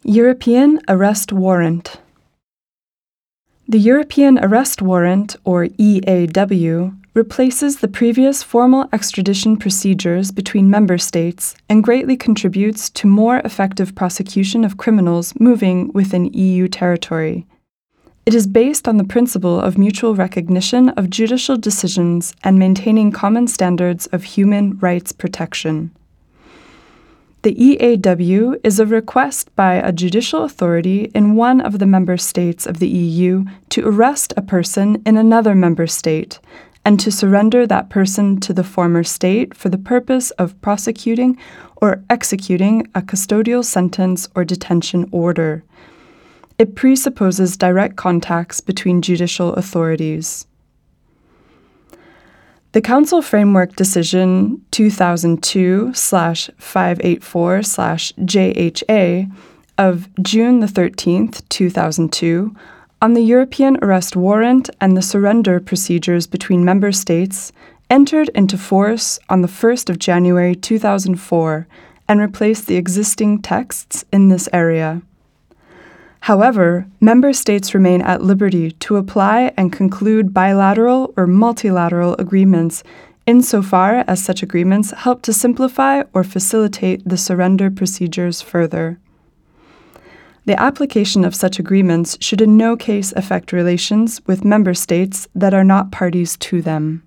European Arrest Warrant. The European Arrest Warrant, or EAW, replaces the previous formal extradition procedures between member states and greatly contributes to more effective prosecution of criminals moving within EU territory. It is based on the principle of mutual recognition of judicial decisions and maintaining common standards of human rights protection. The EAW is a request by a judicial authority in one of the member states of the EU to arrest a person in another member state and to surrender that person to the former state for the purpose of prosecuting or executing a custodial sentence or detention order. It presupposes direct contacts between judicial authorities. The Council Framework Decision 2002/584/JHA of June 13, 2002, on the European Arrest Warrant and the surrender procedures between member states entered into force on the 1st of January 2004 and replaced the existing texts in this area. However, member states remain at liberty to apply and conclude bilateral or multilateral agreements insofar as such agreements help to simplify or facilitate the surrender procedures further. The application of such agreements should in no case affect relations with member states that are not parties to them.